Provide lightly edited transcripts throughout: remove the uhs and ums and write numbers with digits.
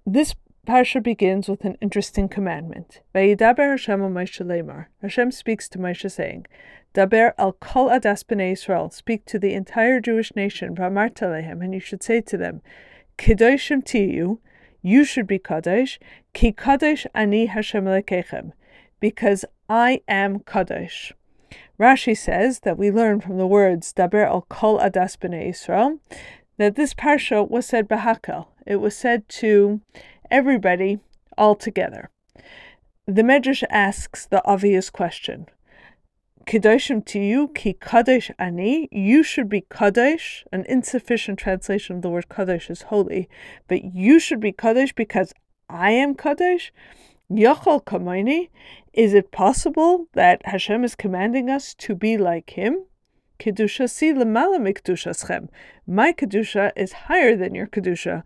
This parsha begins with an interesting commandment. Vayidaber Hashem al Moshe lemar. Hashem speaks to Moshe saying, Daber al kol adas b'nei Yisrael. Speak to the entire Jewish nation. V'amarta lehem, and you should say to them, Kedoshim tiyu, you should be kadosh. Ki kadosh ani Hashem Elokechem, because I am kadosh. Rashi says that we learn from the words Daber al kol adas b'nei Yisrael that this parsha was said b'hakel. It was said to everybody all together. The Medrash asks the obvious question. Kedoshim tiyu ki kadosh ani. You should be kadosh. An insufficient translation of the word kadosh is holy, but you should be kadosh because I am kadosh. Yachal kamayni. Is it possible that Hashem is commanding us to be like Him? Kedusha si lemala mikdushaschem. My kedusha is higher than your kedusha.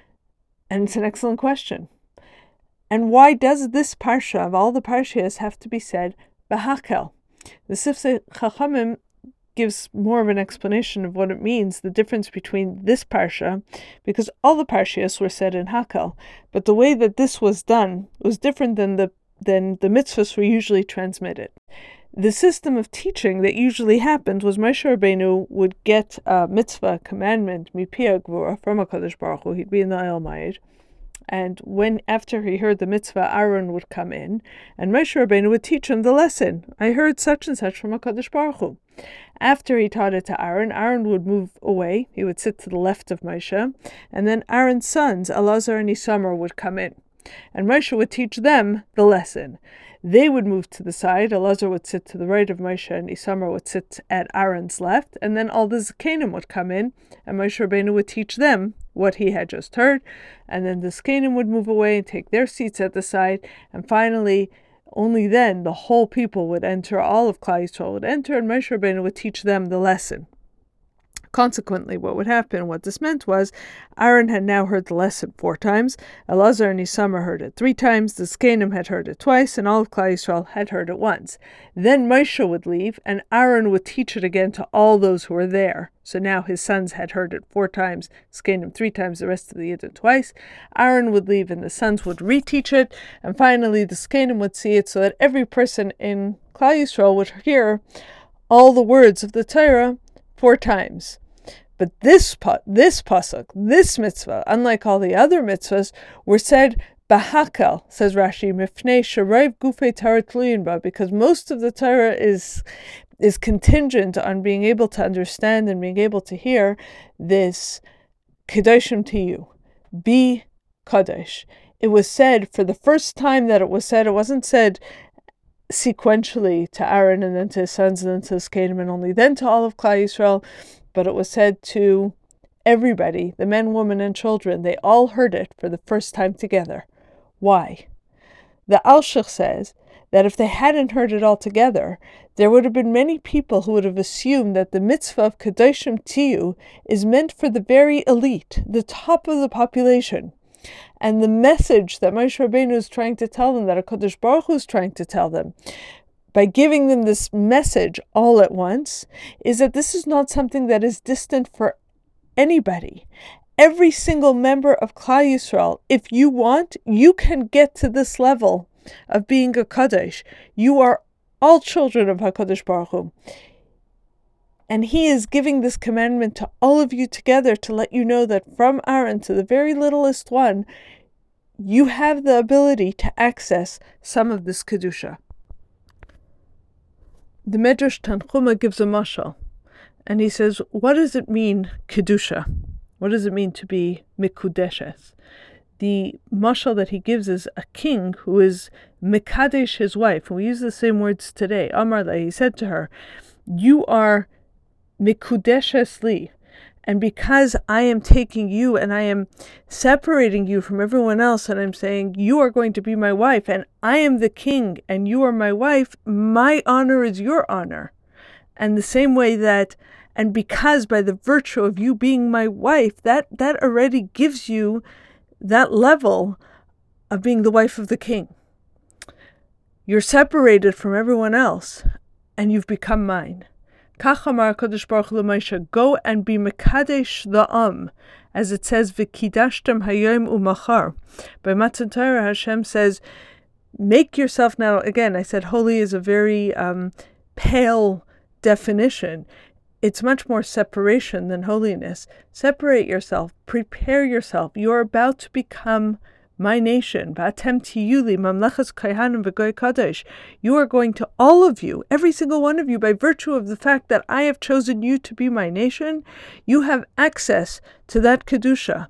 And it's an excellent question. And why does this parsha of all the parshas have to be said b'hakel? The Sifsei Chachamim gives more of an explanation of what it means, the difference between this parsha, because all the parshas were said in hakel, but the way that this was done was different than the mitzvahs were usually transmitted. The system of teaching that usually happened was Moshe Rabbeinu would get a mitzvah, commandment, mipia gvura, from HaKadosh Baruch Hu. He'd be in the Ohel Moed. And after he heard the mitzvah, Aaron would come in, and Moshe Rabbeinu would teach him the lesson. I heard such and such from HaKadosh Baruch Hu. After he taught it to Aaron, Aaron would move away. He would sit to the left of Moshe. And then Aaron's sons, Elazar and Isamar, would come in. And Moshe would teach them the lesson. They would move to the side. Elazar would sit to the right of Moshe, and Isamar would sit at Aaron's left. And then all the Zekanim would come in, and Moshe Rabbeinu would teach them what he had just heard. And then the Zekanim would move away and take their seats at the side. And finally, only then the whole people would enter, all of Klal Yisrael would enter, and Moshe Rabbeinu would teach them the lesson. Consequently, what would happen, what this meant was, Aaron had now heard the lesson 4 times, Elazar and Isamar heard it 3 times, the Zekanim had heard it twice, and all of Klal Yisrael had heard it once. Then Moshe would leave, and Aaron would teach it again to all those who were there. So now his sons had heard it 4 times, Zekanim 3 times, the rest of the Yidden twice. Aaron would leave, and the sons would reteach it, and finally the Zekanim would see it, so that every person in Klal Yisrael would hear all the words of the Torah 4 times. But this pasuk, this mitzvah, unlike all the other mitzvahs, were said b'hakel, says Rashi, mifnei sharayv gufei Torah tluyin ba, because most of the Torah is contingent on being able to understand and being able to hear this kedoshim tiyu, be kadosh. It was said for the first time that it was said. It wasn't said sequentially to Aaron and then to his sons and then to the Zekanim and only then to all of Klal Yisrael, but it was said to everybody, the men, women, and children. They all heard it for the first time together. Why? The Alshich says that if they hadn't heard it all together, there would have been many people who would have assumed that the mitzvah of Kedoshim Tiyu is meant for the very elite, the top of the population. And the message that Moshe Rabbeinu is trying to tell them, that HaKadosh Baruch Hu is trying to tell them, by giving them this message all at once, is that this is not something that is distant for anybody. Every single member of Klal Yisrael, if you want, you can get to this level of being a Kadosh. You are all children of HaKadosh Baruch Hu. And He is giving this commandment to all of you together to let you know that from Aaron to the very littlest one, you have the ability to access some of this Kedusha. The Medrash Tanchuma gives a mashal, and he says, what does it mean, Kedusha? What does it mean to be Mikudeshes? The mashal that he gives is a king who is Mekadesh his wife. And we use the same words today. Amar le, he said to her, you are Mikudeshes li, and because I am taking you and I am separating you from everyone else, and I'm saying you are going to be my wife, and I am the king and you are my wife, my honor is your honor. And the same way that, and because by the virtue of you being my wife, that already gives you that level of being the wife of the king. You're separated from everyone else and you've become mine. Kach amar HaKadosh Baruch Hu LaMoshe, go and be mekadesh the as it says, v'kidashtem hayom u'machar. By Matan Torah, Hashem says, make yourself, now again, I said holy is a very pale definition. It's much more separation than holiness. Separate yourself, prepare yourself. You're about to become my nation. V'atem tiyuli mamlechas kohanim v'goy kadosh. You are going to, all of you, every single one of you, by virtue of the fact that I have chosen you to be my nation, you have access to that kedusha.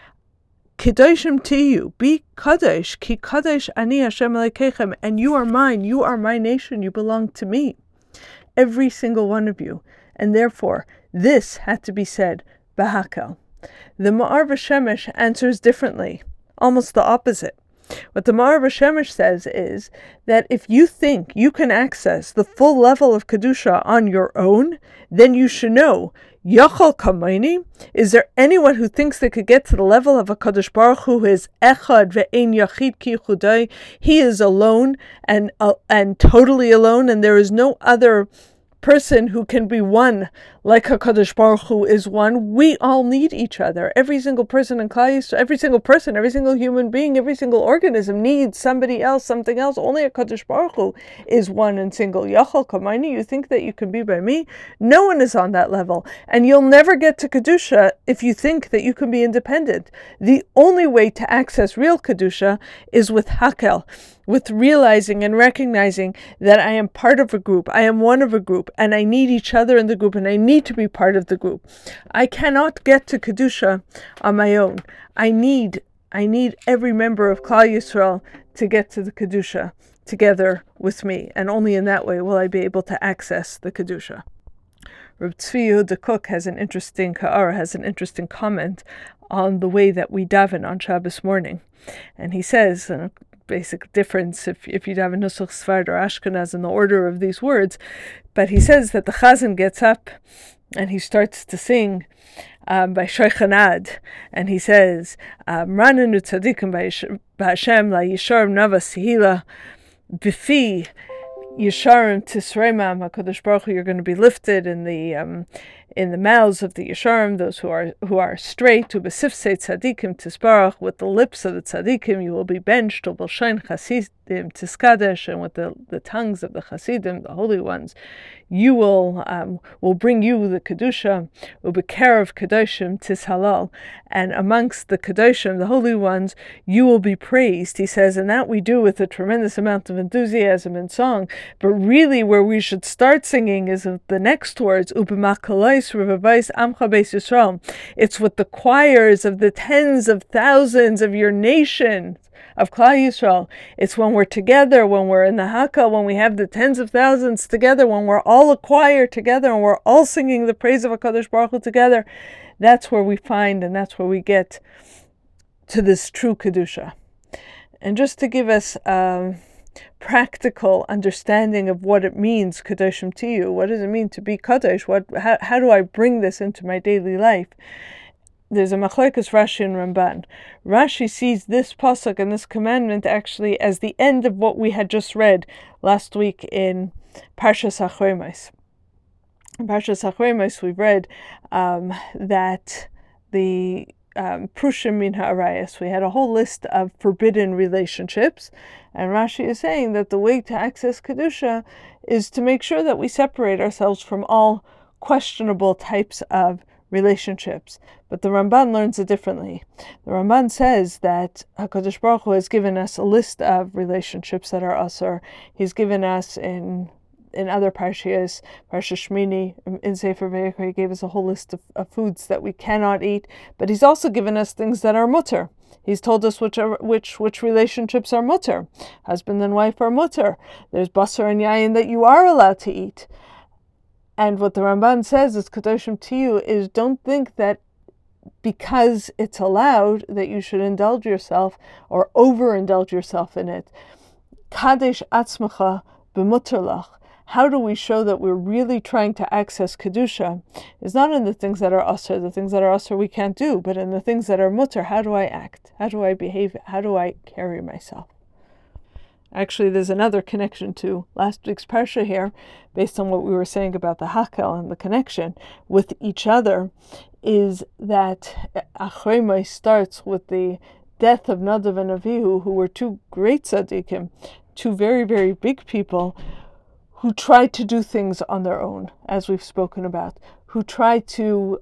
Kedoshim tiyu, be kadosh, ki kadosh ani Hashem Elokeichem, and you are mine. You are my nation. You belong to me, every single one of you, and therefore this had to be said b'hakel. The Ma'ar V'Shemesh answers differently. Almost the opposite. What the Ma'ar V'Shemesh says is that if you think you can access the full level of Kedusha on your own, then you should know, Yachal Kamaini, is there anyone who thinks they could get to the level of a Kadosh Baruch Hu who is Echad Ve'ein Yachid Ki Chudai? He is alone and totally alone, and there is no other person who can be one like HaKadosh Baruch Hu is one. We all need each other. Every single person in Klal Yisrael, every single human being, every single organism needs somebody else, something else. Only HaKadosh Baruch Hu is one and single. Yachal Kamaini, you think that you can be by me? No one is on that level. And you'll never get to Kedusha if you think that you can be independent. The only way to access real Kedusha is with Hakel, with realizing and recognizing that I am part of a group, I am one of a group, and I need each other in the group, and I need to be part of the group. I cannot get to Kedusha on my own. I need every member of Klal Yisrael to get to the Kedusha together with me, and only in that way will I be able to access the Kedusha. Reb Tzvi Yehuda Kook has an interesting comment on the way that we daven on Shabbos morning, and he says, basic difference if you daven Nusach Sfard or Ashkenaz in the order of these words, but he says that the Chazan gets up and he starts to sing by Shoichanad, and he says, Ranenu tzadikim b'Hashem la yisharim nava sihila b'fi yisharim tisreimam HaKadosh Baruch Hu, you're going to be lifted in the mouths of the Yesharim, those who are straight, ubesifsei tzadikim tisbarach, with the lips of the tzadikim you will be benched, ubelshain chasidim tiskadesh, and with the tongues of the chasidim, the holy ones, you will bring you the kedusha, ubekerav kedoshim tishalal, and amongst the kedoshim, the holy ones, you will be praised. He says, and that we do with a tremendous amount of enthusiasm and song. But really, where we should start singing is the next words, ubemakalais revavais amcha beis Yisrael. It's with the choirs of the tens of thousands of your nation of Klal Yisrael. It's when we're together, when we're in the Hakel, when we have the tens of thousands together, when we're all a choir together and we're all singing the praise of HaKadosh Baruch Hu together. That's where we find, and that's where we get to this true Kedusha. And just to give us practical understanding of what it means, Kedoshim Tiyu, what does it mean to be Kadosh? How do I bring this into my daily life? There's a machlokes Rashi and Ramban. Rashi sees this pasuk and this commandment actually as the end of what we had just read last week in Parshas Acharei Mos. In Parshas Acharei Mos we've read that the Prushim min ha'arayos, we had a whole list of forbidden relationships, and Rashi is saying that the way to access Kedusha is to make sure that we separate ourselves from all questionable types of relationships. But the Ramban learns it differently. The Ramban says that HaKadosh Baruch Hu has given us a list of relationships that are asur. He's given us in other parshas, Parsha Shmini, in Sefer Vayikra, he gave us a whole list of foods that we cannot eat, but he's also given us things that are mutter. He's told us which relationships are mutter. Husband and wife are mutter. There's basar and yayin that you are allowed to eat. And what the Ramban says is Kedoshim Tiyu is, don't think that because it's allowed that you should indulge yourself or overindulge yourself in it. Kadesh atzmacha b'mutter lach. How do we show that we're really trying to access Kedusha? Is not in the things that are asur. The things that are asur we can't do, but in the things that are mutter, how do I act? How do I behave? How do I carry myself? Actually, there's another connection to last week's parsha here, based on what we were saying about the Hakel and the connection with each other, is that Achromai starts with the death of Nadav and Avihu, who were two great tzaddikim, two very, very big people who tried to do things on their own, as we've spoken about, who tried to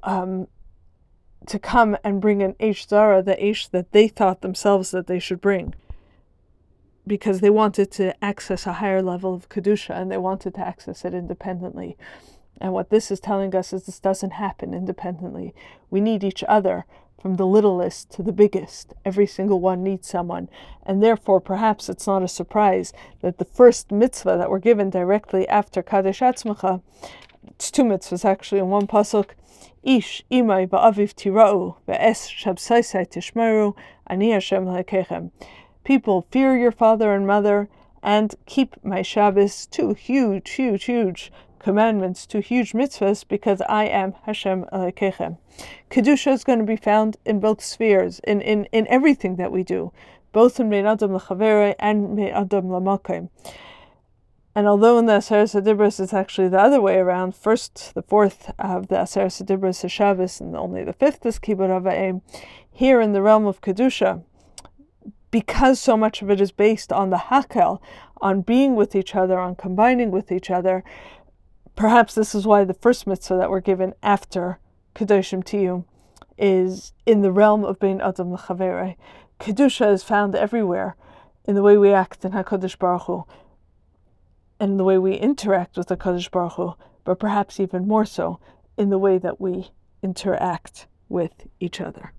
come and bring an Eish Zara, the Eish that they thought themselves that they should bring, because they wanted to access a higher level of Kedusha, and they wanted to access it independently. And what this is telling us is this doesn't happen independently. We need each other, from the littlest to the biggest. Every single one needs someone. And therefore, perhaps it's not a surprise that the first mitzvah that we're given directly after Kadesh Atzmacha, it's two mitzvahs actually in one pasuk, Ish imai ba'aviv tira'u ve'es shabsaisai tishmeru ani Hashem ha'ekechem. People, fear your father and mother and keep my Shabbos, two huge commandments, two huge mitzvahs, because I am Hashem Elohekechem. Kedusha is going to be found in both spheres, in everything that we do, both in Mein Adam L'Chavere and Mein Adam L'Makom. And although in the Aseret Dibros it's actually the other way around, first the fourth of the Aseret Dibros is Shabbos, and only the fifth is Kibbur Avayim, here in the realm of Kedusha, because so much of it is based on the Hakel, on being with each other, on combining with each other, perhaps this is why the first mitzvah that we're given after Kedoshim Tiyu is in the realm of Bein Adam L'Chavere. Kedusha is found everywhere, in the way we act in HaKadosh Baruch Hu, and in the way we interact with HaKadosh Baruch Hu, but perhaps even more so in the way that we interact with each other.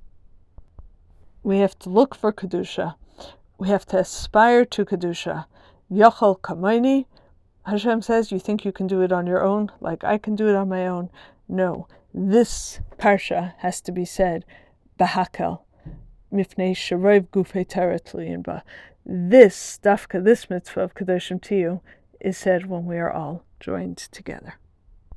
We have to look for Kedusha. We have to aspire to Kedusha. Yochel Kamaini, Hashem says, you think you can do it on your own, like I can do it on my own? No. This parsha has to be said, Bahakel, Mifnei Sharoiv Gufei Teretluyin Ba. This, Dafka, this mitzvah of Kedoshim Tiyu, is said when we are all joined together.